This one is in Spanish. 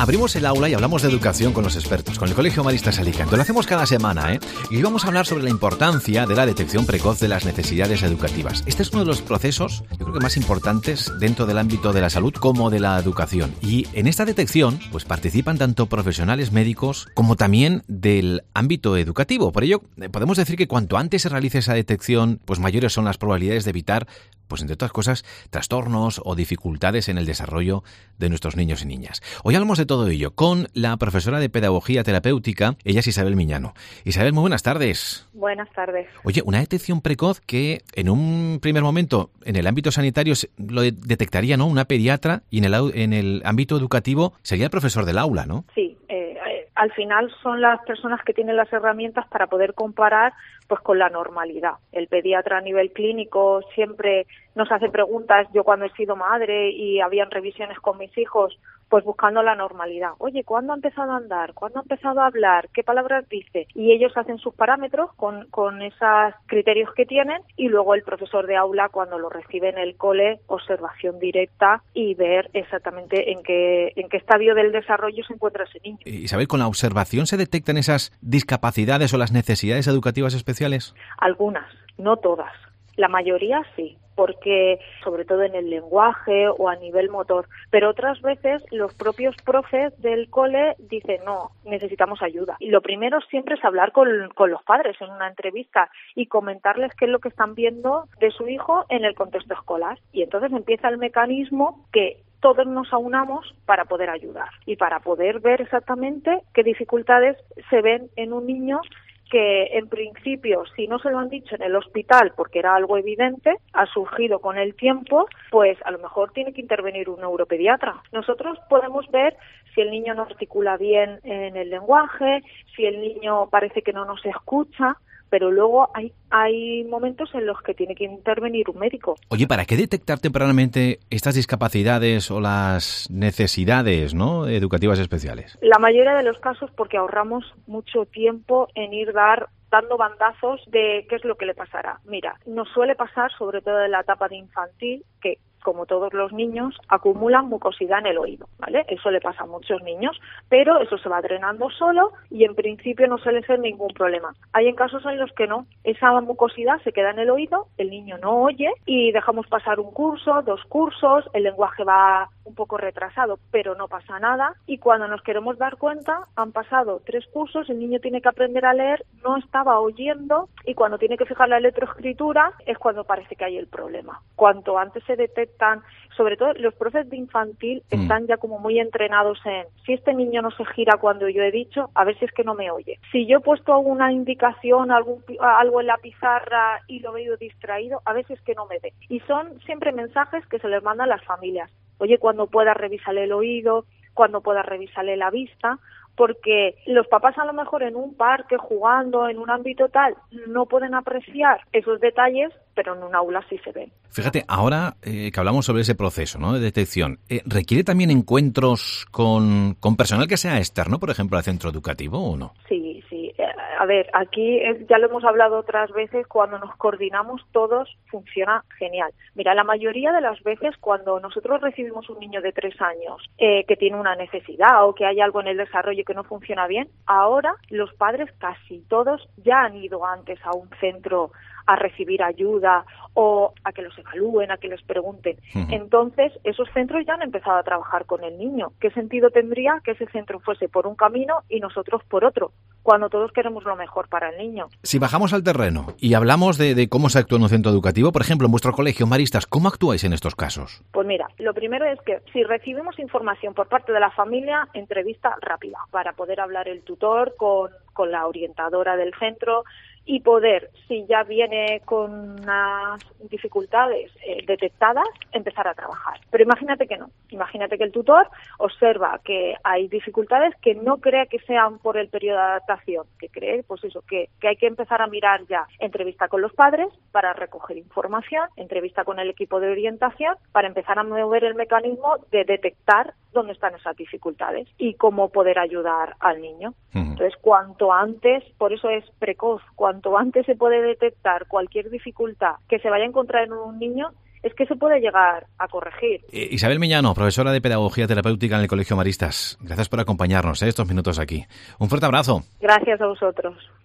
Abrimos el aula y hablamos de educación con los expertos, con el Colegio Maristas Alicante. Lo hacemos cada semana, Y hoy vamos a hablar sobre la importancia de la detección precoz de las necesidades educativas. Este es uno de los procesos, yo creo que más importantes dentro del ámbito de la salud como de la educación. Y en esta detección, pues participan tanto profesionales médicos como también del ámbito educativo. Por ello, podemos decir que cuanto antes se realice esa detección, pues mayores son las probabilidades de evitar, pues entre otras cosas, trastornos o dificultades en el desarrollo de nuestros niños y niñas. Hoy hablamos de todo ello con la profesora de Pedagogía Terapéutica, ella es Isabel Miñano. Isabel, muy buenas tardes. Buenas tardes. Oye, una detección precoz que en un primer momento en el ámbito sanitario lo detectaría, ¿no?, una pediatra, y en el ámbito educativo sería el profesor del aula, ¿no? Sí, al final son las personas que tienen las herramientas para poder comparar pues con la normalidad. El pediatra a nivel clínico siempre nos hace preguntas. Yo cuando he sido madre y habían revisiones con mis hijos, pues buscando la normalidad. Oye, ¿cuándo ha empezado a andar? ¿Cuándo ha empezado a hablar? ¿Qué palabras dice? Y ellos hacen sus parámetros con esos criterios que tienen, y luego el profesor de aula, cuando lo recibe en el cole, observación directa y ver exactamente en qué estadio del desarrollo se encuentra ese niño. Isabel, ¿con la observación se detectan esas discapacidades o las necesidades educativas especiales? Algunas, no todas. La mayoría sí, porque sobre todo en el lenguaje o a nivel motor, pero otras veces los propios profes del cole dicen no, necesitamos ayuda. Y lo primero siempre es hablar con los padres en una entrevista y comentarles qué es lo que están viendo de su hijo en el contexto escolar. Y entonces empieza el mecanismo que todos nos aunamos para poder ayudar y para poder ver exactamente qué dificultades se ven en un niño que en principio, si no se lo han dicho en el hospital porque era algo evidente, ha surgido con el tiempo, pues a lo mejor tiene que intervenir un neuropediatra. Nosotros podemos ver si el niño no articula bien en el lenguaje, si el niño parece que no nos escucha, pero luego hay momentos en los que tiene que intervenir un médico. Oye, ¿para qué detectar tempranamente estas discapacidades o las necesidades, ¿no?, educativas especiales? La mayoría de los casos porque ahorramos mucho tiempo en ir dando bandazos de qué es lo que le pasará. Mira, nos suele pasar, sobre todo en la etapa de infantil, que como todos los niños, acumulan mucosidad en el oído, ¿vale? Eso le pasa a muchos niños, pero eso se va drenando solo y en principio no suele ser ningún problema. Hay casos en los que no, esa mucosidad se queda en el oído, el niño no oye y dejamos pasar un curso, 2 cursos, el lenguaje va un poco retrasado, pero no pasa nada, y cuando nos queremos dar cuenta, han pasado 3 cursos, el niño tiene que aprender a leer, no estaba oyendo, y cuando tiene que fijar la letroescritura es cuando parece que hay el problema. Cuanto antes se detectan, sobre todo los profes de infantil están ya como muy entrenados en, si este niño no se gira cuando yo he dicho, a ver si es que no me oye. Si yo he puesto alguna indicación, algo en la pizarra y lo veo distraído, a veces que no me ve. Y son siempre mensajes que se les mandan a las familias. Oye, cuando pueda revisarle el oído, cuando pueda revisarle la vista, porque los papás a lo mejor en un parque jugando, en un ámbito tal, no pueden apreciar esos detalles, pero en un aula sí se ven. Fíjate, ahora que hablamos sobre ese proceso, ¿no?, de detección, ¿requiere también encuentros con personal que sea externo, por ejemplo, al centro educativo, o no? Sí. A ver, aquí ya lo hemos hablado otras veces, cuando nos coordinamos todos funciona genial. Mira, la mayoría de las veces cuando nosotros recibimos un niño de 3 años que tiene una necesidad o que hay algo en el desarrollo que no funciona bien, ahora los padres casi todos ya han ido antes a un centro a recibir ayuda o a que los evalúen, a que les pregunten. Entonces, esos centros ya han empezado a trabajar con el niño. ¿Qué sentido tendría que ese centro fuese por un camino y nosotros por otro, cuando todos queremos lo mejor para el niño? Si bajamos al terreno y hablamos de cómo se actúa en un centro educativo, por ejemplo, en vuestro colegio Maristas, ¿cómo actuáis en estos casos? Pues mira, lo primero es que si recibimos información por parte de la familia, entrevista rápida, para poder hablar el tutor con la orientadora del centro y poder, si ya viene con unas dificultades detectadas, empezar a trabajar. Pero imagínate que no. Imagínate que el tutor observa que hay dificultades que no cree que sean por el periodo de adaptación, que cree, pues eso, que hay que empezar a mirar ya. Entrevista con los padres para recoger información, entrevista con el equipo de orientación para empezar a mover el mecanismo de detectar dónde están esas dificultades y cómo poder ayudar al niño. Entonces, cuanto antes, por eso es precoz, cuanto antes se puede detectar cualquier dificultad que se vaya a encontrar en un niño, es que se puede llegar a corregir. Isabel Miñano, profesora de Pedagogía Terapéutica en el Colegio Maristas. Gracias por acompañarnos estos minutos aquí. Un fuerte abrazo. Gracias a vosotros.